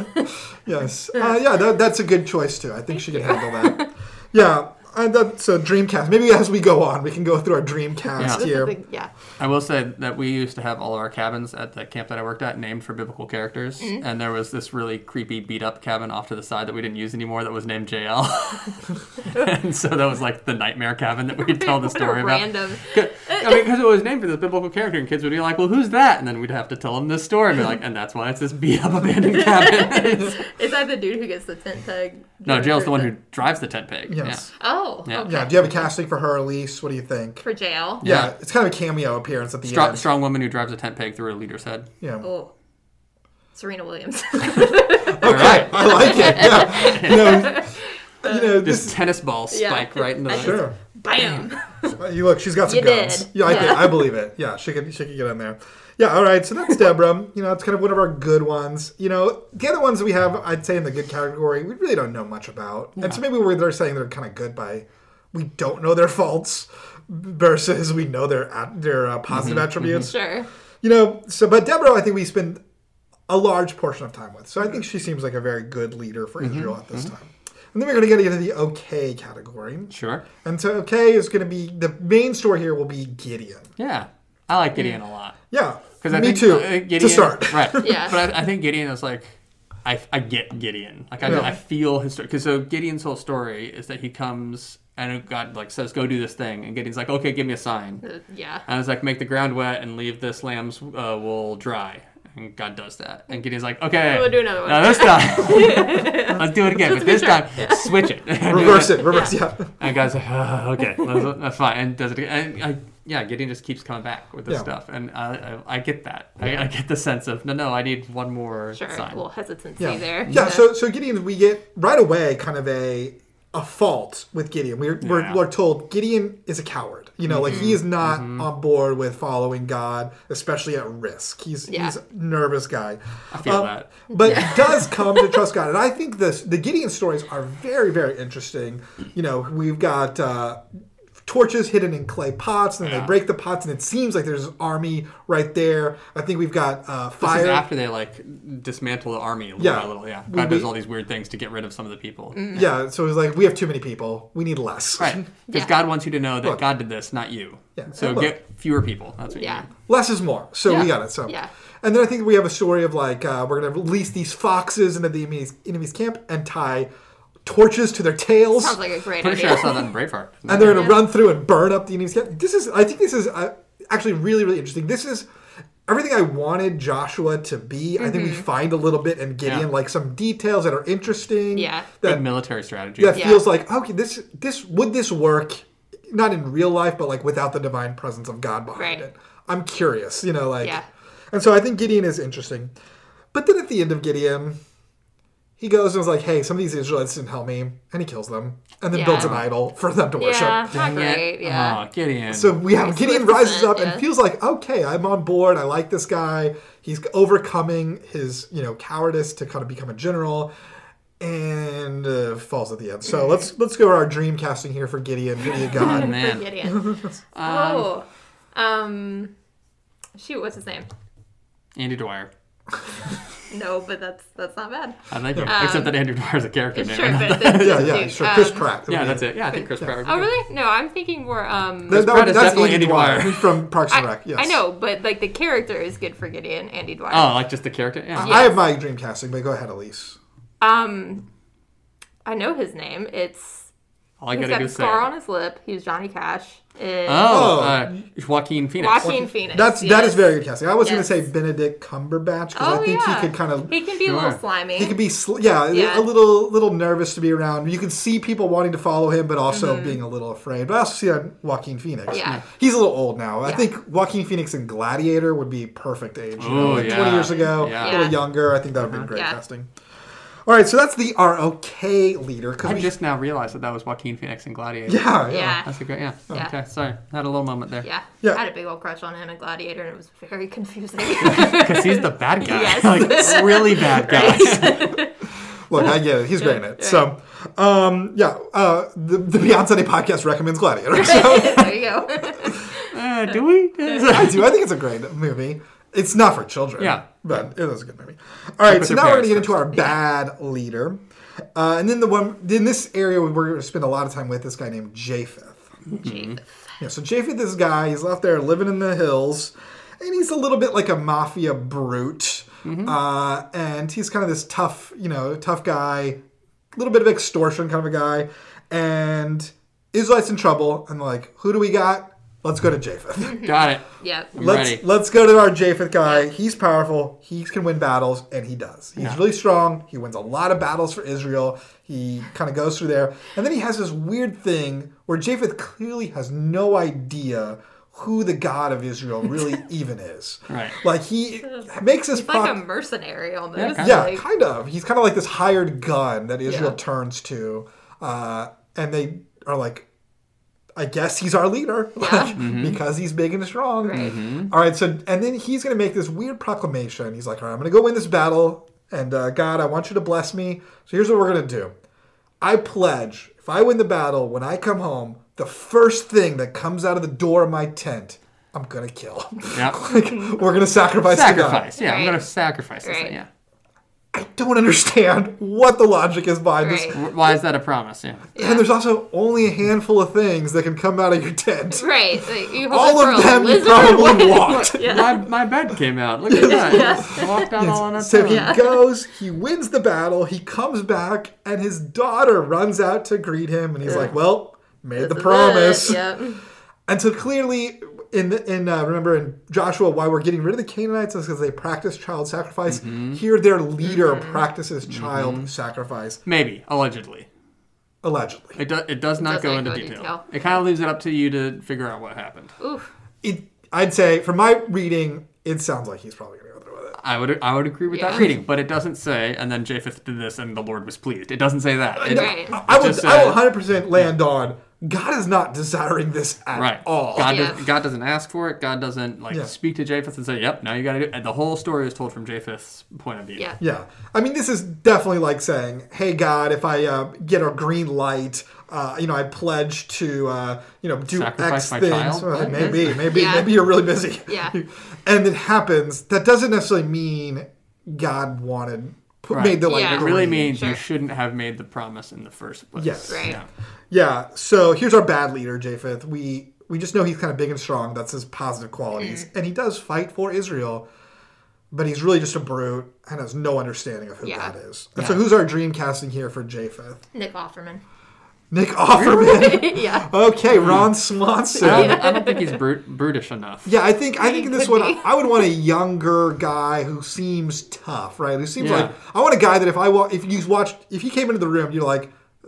Yes. That's a good choice too. I think she can handle that. Yeah. So Dreamcast. Maybe as we go on, we can go through our Dreamcast Yeah. here. Yeah. I will say that we used to have all of our cabins at the camp that I worked at named for biblical characters, and there was this really creepy beat-up cabin off to the side that we didn't use anymore that was named JL. And so that was like the nightmare cabin that we'd tell the What a story about. random. Because it was named for this biblical character, and kids would be like, well, who's that? And then we'd have to tell them this story, and be like, and that's why it's this beat-up abandoned cabin. Is that the dude who gets the tent peg? No, JL's the one who drives the tent peg. Yes. Oh. Yeah. Okay. Yeah. Do you have a casting for her, Elise? What do you think? For jail. Yeah. It's kind of a cameo appearance at the Yeah. end. Strong woman who drives a tent peg through a leader's head. Yeah. Oh. Serena Williams. Okay. I like it. Yeah. This tennis ball spike right into the... Sure. Bam. She's got some You guns. did. Yeah, I believe it. Yeah, she could get in there. Yeah, all right. So that's Deborah. It's kind of one of our good ones. The other ones that we have, I'd say in the good category, we really don't know much about. Yeah. And so maybe they're saying they're kind of good by we don't know their faults versus we know their positive attributes. Sure. But Deborah, I think we spend a large portion of time with. So I think she seems like a very good leader for Israel at this time. And then we're going to get into the okay category. Sure. And so okay is going to be, the main story here will be Gideon. Yeah. I like Gideon a lot. Yeah. Me too. Gideon, to start. Right. Yeah. But I think Gideon is like, I get Gideon. Like, I feel his story. Because so Gideon's whole story is that he comes and God says, go do this thing. And Gideon's like, okay, give me a sign. Yeah. And it's like, make the ground wet and leave this lamb's wool dry. And God does that. And Gideon's like, okay. We'll do another one. Now this time, let's do it again. But this time, switch it. Reverse it. Yeah. And God's like, okay, that's fine. And does it again. And Gideon just keeps coming back with this stuff. And I get that. I get the sense of, no, I need one more Sure. sign. A little hesitancy Yeah. there. Yeah. So Gideon, we get right away kind of a fault with Gideon. We're told Gideon is a coward. Like he is not on board with following God, especially at risk. He's a nervous guy. I feel that. But he does come to trust God. And I think the Gideon stories are very, very interesting. We've got torches hidden in clay pots, and then they break the pots, and it seems like there's an army right there. I think we've got fire. This is after they dismantle the army little by little. Yeah, God does all these weird things to get rid of some of the people. Yeah, so it's like we have too many people. We need less. Right, because God wants you to know that God did this, not you. Yeah. So get fewer people. That's what you need. Less is more. So we got it. So and then I think we have a story of like we're going to release these foxes into the enemy's camp and tie torches to their tails. Sounds like a great Pretty idea. sure I saw that in Braveheart. And they're going to run through and burn up the enemy's camp. I think this is actually really, really interesting. This is everything I wanted Joshua to be. I think we find a little bit in Gideon, like some details that are interesting. Yeah. That Good military strategy. that feels like, okay, this would this work, not in real life, but like without the divine presence of God behind it. I'm curious, And so I think Gideon is interesting. But then at the end of Gideon, he goes and was like, hey, some of these Israelites didn't help me, and he kills them, and then builds an idol for them to worship. Yeah, not Dang it. great. Yeah. Oh, Gideon. So we have Gideon rises up and yeah. feels like, okay, I'm on board. I like this guy. He's overcoming his, cowardice to kind of become a general, and falls at the end. So let's go to our dream casting here for Gideon. Who do you got? Man. Gideon. Shoot, what's his name? Andy Dwyer. No, but that's not bad. I like it. Except that Andrew Dwyer's a character name. Sure, right? but Yeah, sure. Chris Pratt. Yeah, that's it. Yeah, I think Chris Pratt. Oh, really? No, I'm thinking more. Pratt is definitely Andy Dwyer. He's from Parks and Rec. Yes, I know, but like the character is good for Gideon, Andy Dwyer. Oh, like just the character? Yeah. I have my dream casting, but go ahead, Elise. I know his name. All I He's gotta got do a is say. scar on his lip. He was Johnny Cash. Joaquin Phoenix. Joaquin Phoenix. That is very good casting. I was going to Yes. say Benedict Cumberbatch because I think he could kind of. He can be a little slimy. He could be, a little nervous to be around. You can see people wanting to follow him, but also being a little afraid. But I also see Joaquin Phoenix. Yeah. He's a little old now. I think Joaquin Phoenix in Gladiator would be perfect age. 20 years ago, a little younger. I think that would be great casting. All right, so that's the ROK leader. I just now realized that was Joaquin Phoenix in Gladiator. Yeah. That's a great, Okay, sorry. Had a little moment there. Yeah. I had a big old crush on him in Gladiator, and it was very confusing. Because he's the bad guy. Yes. Like, really bad guy. Look, I get it. He's great in it. So, the Beyond Sunday podcast recommends Gladiator. So. There you go. Do we? I do. I think it's a great movie. It's not for children. Yeah. But it is a good movie. All right, so now we're going to get into our bad leader. And then in this area, we're going to spend a lot of time with this guy named Japheth. Yeah, so Japheth is this guy. He's out there living in the hills. And he's a little bit like a mafia brute. And he's kind of this tough guy. A little bit of extortion kind of a guy. And Israelites in trouble. And like, who do we got? Let's go to Japheth. Got it. Yep. Let's go to our Japheth guy. He's powerful. He can win battles, and he does. He's really strong. He wins a lot of battles for Israel. He kind of goes through there. And then he has this weird thing where Japheth clearly has no idea who the God of Israel really even is. Right. Like, he makes this... He's like a mercenary almost. Yeah, kind of. He's kind of like this hired gun that Israel turns to. And they are like... I guess he's our leader because he's big and strong. Right. All right, so and then he's going to make this weird proclamation. He's like, all right, I'm going to go win this battle, and God, I want you to bless me. So here's what we're going to do. I pledge, if I win the battle, when I come home, the first thing that comes out of the door of my tent, I'm going to kill. Yep. We're going to sacrifice to God. Yeah, I'm going to sacrifice this thing, I don't understand what the logic is behind this. Why is that a promise? Yeah. And there's also only a handful of things that can come out of your tent. Right. Like, you all of them you probably walked. My bed came out. Look at that. I walked out all on its So own. he goes, he wins the battle, he comes back, and his daughter runs out to greet him, and he's like, well, made the promise. Yep. And so clearly... remember in Joshua, why we're getting rid of the Canaanites is because they practice child sacrifice. Here, their leader practices child sacrifice. Maybe, allegedly. Allegedly. It does not go into detail. It kind of leaves it up to you to figure out what happened. Oof. I'd say, from my reading, it sounds like he's probably going to go through with it. I would agree with that reading, but it doesn't say, and then Japheth did this and the Lord was pleased. It doesn't say that. I will 100% land on God is not desiring this at all. God doesn't ask for it. God doesn't speak to Japheth and say, yep, now you got to do it. And the whole story is told from Japheth's point of view. Yeah. I mean, this is definitely like saying, hey, God, if I get a green light, I pledge to, do sacrifice X things. Well, maybe you're really busy. Yeah. And it happens. That doesn't necessarily mean God wanted... Made the It really means you shouldn't have made the promise in the first place. Yes. Right. Yeah. So here's our bad leader, Japheth. We just know he's kind of big and strong. That's his positive qualities. And he does fight for Israel, but he's really just a brute and has no understanding of who God is. And so who's our dream casting here for Japheth? Nick Offerman. Nick Offerman? Yeah. Okay, Ron Swanson. I don't think he's brutish enough. Yeah, I think in this one, I would want a younger guy who seems tough, right? Who seems like... I want a guy that if he came into the room, you're like,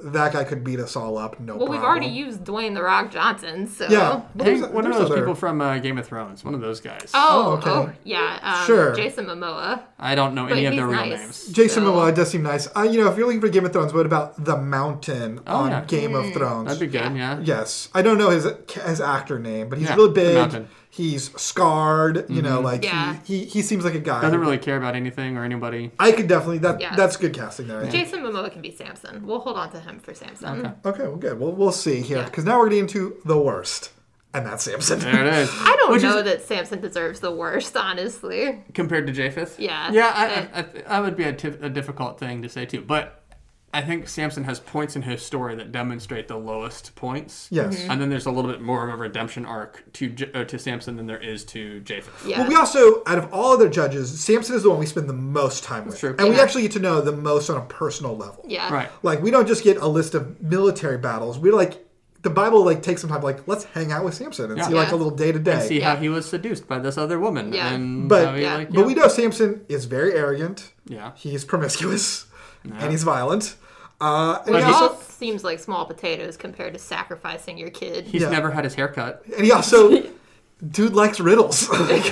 that guy could beat us all up, no Well, problem. we've already used Dwayne The Rock Johnson, so... Yeah. Hey, one of There's those other- people from Game of Thrones. One of those guys. Oh, okay. yeah. Sure. Jason Momoa. I don't know But any of he's their real nice. names. Jason So- Momoa does seem nice. If you're looking for Game of Thrones, what about The Mountain on yeah. Game of Thrones? That'd be good, yeah. Yes. I don't know his actor name, but he's Yeah, really The big. Mountain. He's scarred, you know, like Yeah. he seems like a guy. Doesn't really care about anything or anybody. I could definitely Yeah. that's good casting there. I think. Jason Momoa can be Samson. We'll hold on to him for Samson. Okay. Okay, well good. We'll see here Yeah. because now we're getting into the worst, and that's Samson. There it is. I don't Which know is that Samson deserves the worst, honestly. compared to Japheth. Yeah. Yeah, I would be a difficult thing to say too, but I think Samson has points in his story that demonstrate the lowest points. Yes. And then there's a little bit more of a redemption arc to Samson than there is to Japheth. Yeah. Well, we also, out of all other judges, Samson is the one we spend the most time with, true. and we Yeah. actually get to know the most on a personal level. Yeah. Right. Like we don't just get a list of military battles. We're like the Bible like takes some time like let's hang out with Samson and Yeah. see like Yeah. a little day to day. See Yeah. how he was seduced by this other woman. Yeah. And But- how he, Yeah. like, But we know Samson is very arrogant. Yeah. He's promiscuous, and he's violent. And Which he also, all seems like small potatoes compared to sacrificing your kid. He's Yeah. never had his hair cut. and he also, dude likes riddles.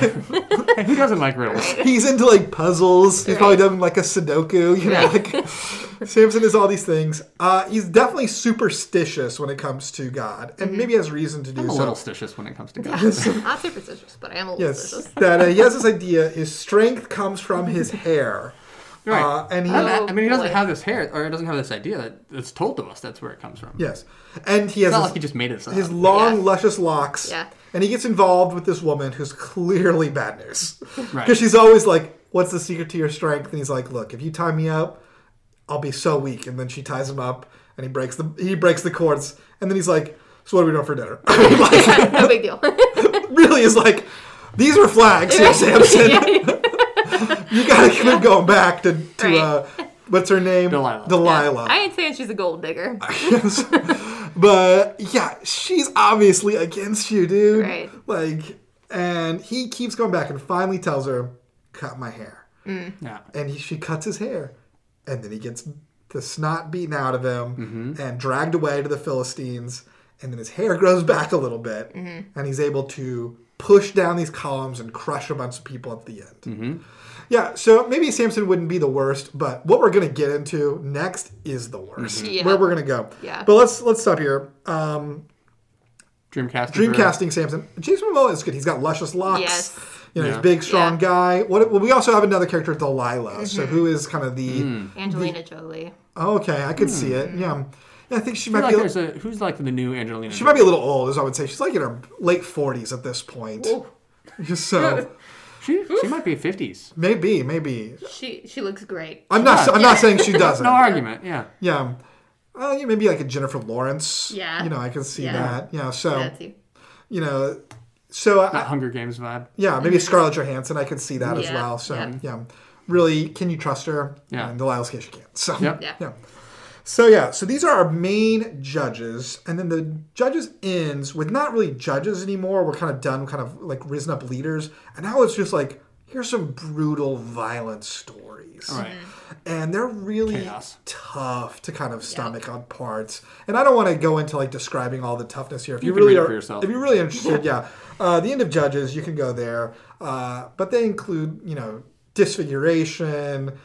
Hey, who doesn't like riddles? He's into like puzzles. He's Right. probably done like a Sudoku. You know, Right. like Samson is all these things. He's definitely superstitious when it comes to God, and maybe has reason to do I'm a so. little stitious when it comes to God. Not superstitious, but I am a little Yes, suspicious. that he has this idea. His strength comes from his hair. Right. And he, I mean, he doesn't boy. have this hair, or he doesn't have this idea that's told to us that's where it comes from. yes, and he has It's not his, like he just made it up. his long, Yeah. luscious locks. Yeah. And he gets involved with this woman who's clearly bad news. Right. Because she's always like, "What's the secret to your strength?" And he's like, "Look, if you tie me up, I'll be so weak." And then she ties him up, and he breaks the cords. And then he's like, "So what are we doing for dinner?" Like, No big deal. really is like, these are flags here, Samson. You gotta keep going back to Right. what's her name? Delilah. Delilah. I ain't saying she's a gold digger. Yes. But yeah, she's obviously against you, dude. Right. Like, and he keeps going back and finally tells her, "Cut my hair." Yeah. And she cuts his hair, and then he gets the snot beaten out of him and dragged away to the Philistines. And then his hair grows back a little bit, and he's able to push down these columns and crush a bunch of people at the end. Yeah, so maybe Samson wouldn't be the worst, but what we're going to get into next is the worst. Yeah. Where we're going to go. Yeah. But let's stop here. Dreamcasting. Dreamcasting Samson. Jason Momoa is good. He's got luscious locks. Yes. You know, Yeah. he's a big, strong Yeah. guy. Well, we also have another character, Delilah. So who is kind of the... Angelina Jolie. Oh, okay, I could see it. Yeah. I think she I might feel be... like who's like the new Angelina? She might be a little old, as I would say. She's like in her late 40s at this point. Ooh. Just so... She might be 50s. Maybe. She looks great. I'm not saying she doesn't. No argument. Yeah. Yeah. Yeah, maybe like a Jennifer Lawrence. Yeah. You know, I can see Yeah. that. Yeah, so, That too. you know... So, That Hunger Games vibe. yeah, maybe Scarlett Johansson, I could see that as Yeah, well. So, yeah. yeah. Really, can you trust her? Yeah. And Delilah's case you can't. So, Yep. Yeah. So these are our main judges, and then the judges ends with not really judges anymore. We're kind of done, kind of like risen up leaders, and now it's just like here's some brutal, violent stories, All right. and they're really Chaos. tough to kind of stomach on parts. And I don't want to go into like describing all the toughness here. If you can really read it are, for yourself. if you're really interested, yeah, the end of Judges, you can go there, but they include disfiguration.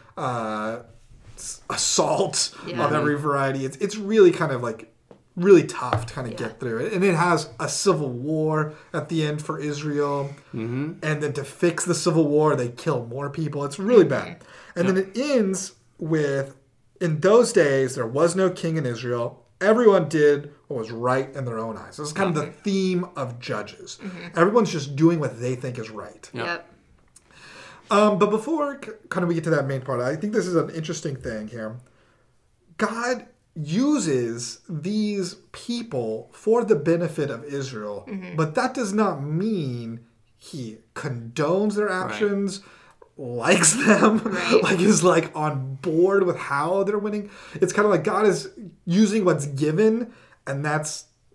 Assault Yeah. of every variety. It's really kind of like really tough to kind of get through it, and it has a civil war at the end for Israel, and then to fix the civil war, they kill more people. It's really bad, and then it ends with, in those days there was no king in Israel. Everyone did what was right in their own eyes. This is kind of the theme of Judges. Everyone's just doing what they think is right. Yep. But before kind of we get to that main part, I think this is an interesting thing here. God uses these people for the benefit of Israel, but that does not mean he condones their actions, likes them, Right. like is like on board with how they're winning. It's kind of like God is using what's given, and that's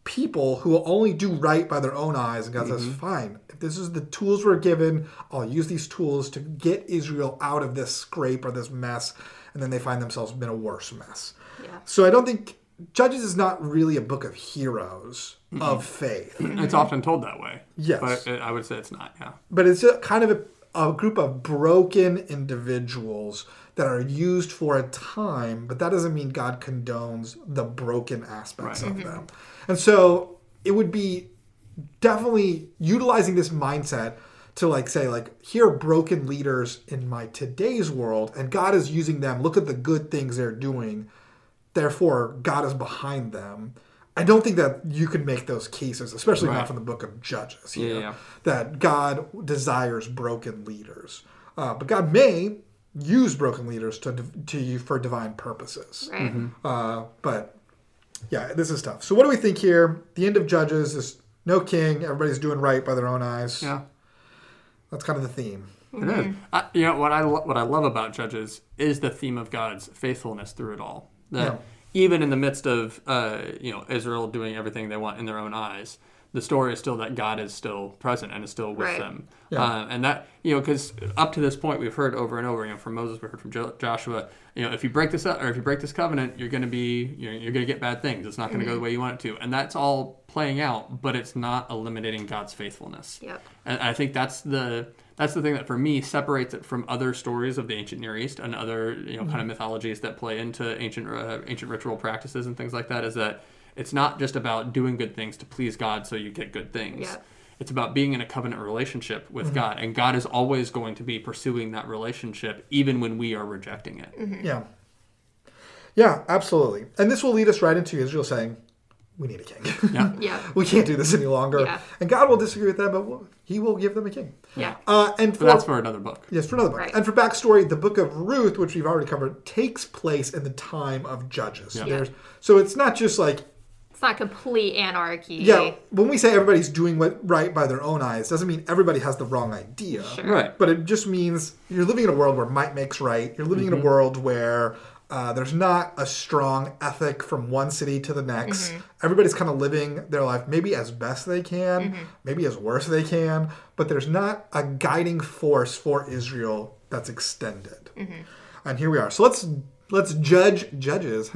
people who will only do right by their own eyes. And God says, fine, if this is the tools we're given, I'll use these tools to get Israel out of this scrape or this mess. And then they find themselves in a worse mess. Yeah. So I don't think Judges is not really a book of heroes of faith. It's often told that way. Yes. But I would say it's not, yeah. But it's kind of a group of broken individuals that are used for a time, but that doesn't mean God condones the broken aspects of them. And so it would be definitely utilizing this mindset to say here are broken leaders in my today's world, and God is using them. Look at the good things they're doing. Therefore, God is behind them. I don't think that you can make those cases, especially not from the book of Judges, that God desires broken leaders. But God may use broken leaders for divine purposes. Right. But yeah, this is tough. So what do we think here? The end of Judges is no king. Everybody's doing right by their own eyes. Yeah. That's kind of the theme. It is. What I love about Judges is the theme of God's faithfulness through it all. That even in the midst of Israel doing everything they want in their own eyes, the story is still that God is still present and is still with them. Yeah. And that, because up to this point we've heard over and over, from Moses, we heard from Joshua, if you break this up or if you break this covenant, you're going to get bad things. It's not going to go the way you want it to. And that's all playing out, but it's not eliminating God's faithfulness. Yep. And I think that's the thing that for me separates it from other stories of the ancient Near East and other kind of mythologies that play into ancient ritual practices and things like that, is that it's not just about doing good things to please God so you get good things. Yep. It's about being in a covenant relationship with God, and God is always going to be pursuing that relationship even when we are rejecting it. Yeah, absolutely. And this will lead us right into Israel saying, we need a king. We can't do this any longer. Yeah. And God will disagree with them, but he will give them a king. Yeah. But that's for another book. Yes, for another book. Right. And for backstory, the book of Ruth, which we've already covered, takes place in the time of Judges. Yeah. So it's not just it's not complete anarchy. Yeah, when we say everybody's doing right by their own eyes, doesn't mean everybody has the wrong idea. Sure. Right. But it just means you're living in a world where might makes right. You're living in a world where there's not a strong ethic from one city to the next. Everybody's kind of living their life maybe as best they can, maybe as worse they can, but there's not a guiding force for Israel that's extended. And here we are. So let's judge Judges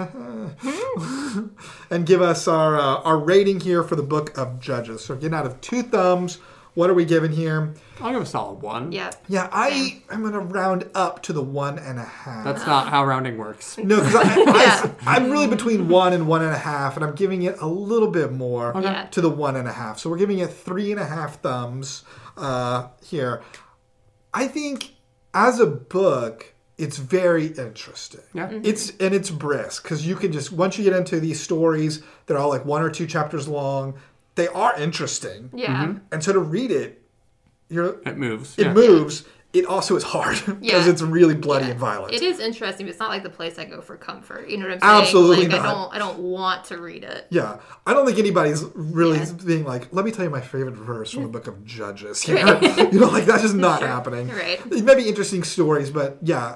and give us our rating here for the book of Judges. So again, out of 2 thumbs, what are we giving here? I'll give a solid 1. Yeah. Yeah, I'm going to round up to the 1.5. That's not how rounding works. No, because I'm really between 1 and 1.5, and I'm giving it a little bit more to the 1.5. So we're giving it 3.5 thumbs here. I think as a book, it's very interesting. Yeah. It's brisk, because you can just, once you get into these stories, they're all 1 or 2 chapters long. They are interesting. Yeah. And so to read it, it moves. It moves. It also is hard because it's really bloody and violent. It is interesting, but it's not the place I go for comfort. You know what I'm saying? Absolutely not. I don't want to read it. Yeah. I don't think anybody's really being let me tell you my favorite verse from the book of Judges. That's just not happening. Right. It may be interesting stories, but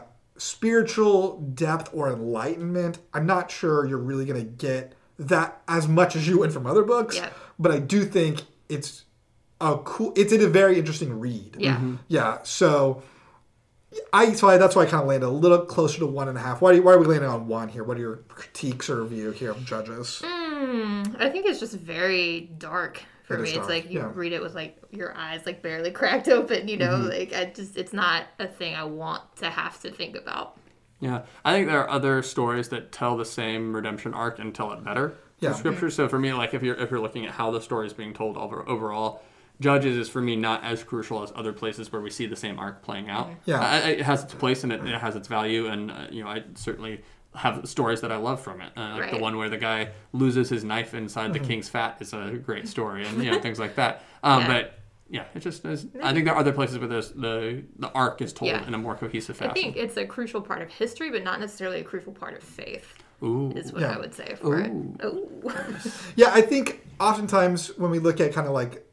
spiritual depth or enlightenment, I'm not sure you're really going to get that as much as you would from other books. Yeah. But I do think it's a very interesting read. Yeah. Yeah. So that's why I kind of landed a little closer to 1.5. Why are we landing on 1 here? What are your critiques or review here of Judges? I think it's just very dark for me. It's you read it with your eyes barely cracked open, it's not a thing I want to have to think about. Yeah. I think there are other stories that tell the same redemption arc and tell it better. In Scripture. So for me, if you're looking at how the story is being told overall, Judges is for me not as crucial as other places where we see the same arc playing out. Yeah. It has its place and it has its value, and I certainly have stories that I love from it. The one where the guy loses his knife inside the king's fat is a great story, and things like that. But it just is. I think there are other places where the arc is told in a more cohesive fashion. I think it's a crucial part of history, but not necessarily a crucial part of faith. Is what I would say for it. Ooh. Yeah, I think oftentimes when we look at kind of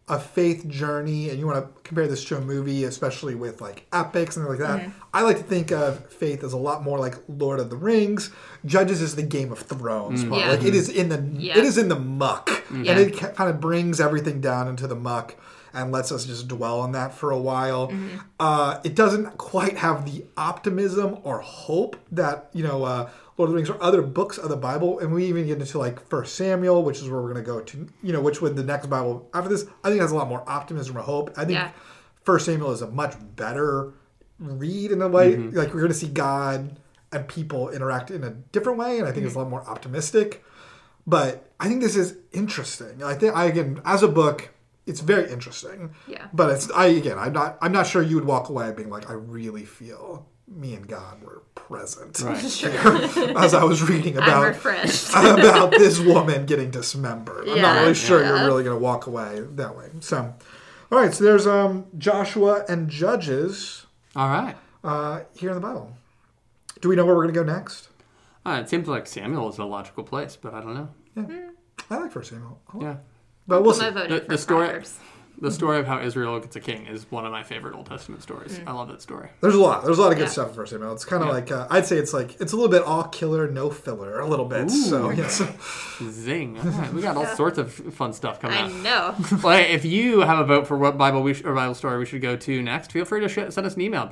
a faith journey and you want to compare this to a movie, especially with like epics and things like that, I like to think of faith as a lot more like Lord of the Rings. Judges is the Game of Thrones part. Like it is in the muck, and it kind of brings everything down into the muck and lets us just dwell on that for a while. It doesn't quite have the optimism or hope that Lord of the Rings or other books of the Bible, and we even get into like 1 Samuel, which is where we're going to go to, which with the next Bible after this, I think has a lot more optimism or hope. I think 1 Samuel is a much better read in a way. Like we're going to see God and people interact in a different way, and I think it's a lot more optimistic. But I think this is interesting. I think again, as a book, it's very interesting. Yeah. But I'm not sure you would walk away being like, I really feel me and God were present here as I was reading about this woman getting dismembered. I'm not really sure you're really going to walk away that way. So, all right. So there's Joshua and Judges. All right. Here in the Bible. Do we know where we're going to go next? It seems like Samuel is a logical place, but I don't know. Yeah. I like 1 Samuel. Yeah. But we'll see. The story of how Israel gets a king is one of my favorite Old Testament stories. I love that story. There's a lot of good stuff in 1 Samuel. It's kind of like I'd say it's a little bit all killer, no filler, a little bit. Ooh. So yes. Zing! All right, we got all sorts of fun stuff coming up. I know. Well, if you have a vote for what Bible Bible story we should go to next, feel free to send us an email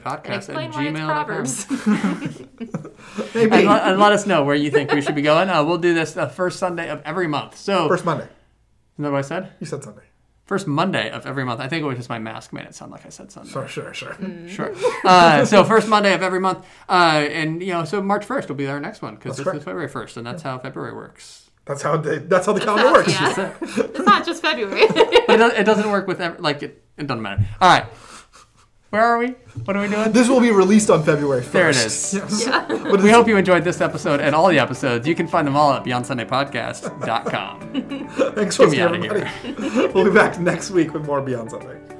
BeyondSundayPodcast@gmail.com. Maybe. And let us know where you think we should be going. We'll do this the first Sunday of every month. So first Monday. Isn't that what I said? You said Sunday. First Monday of every month. I think it was just my mask made it sound like I said Sunday. Sure. Sure. So first Monday of every month. And, so March 1st will be our next one because this is February 1st, and that's how February works. That's how the calendar works. Yeah. It's not just February. But it doesn't work with, it doesn't matter. All right. Where are we? What are we doing? This will be released on February 1st. There it is. Yes. Yeah. We hope you enjoyed this episode and all the episodes. You can find them all at BeyondSundayPodcast.com. Thanks for listening, everybody. We'll be back next week with more Beyond Sunday.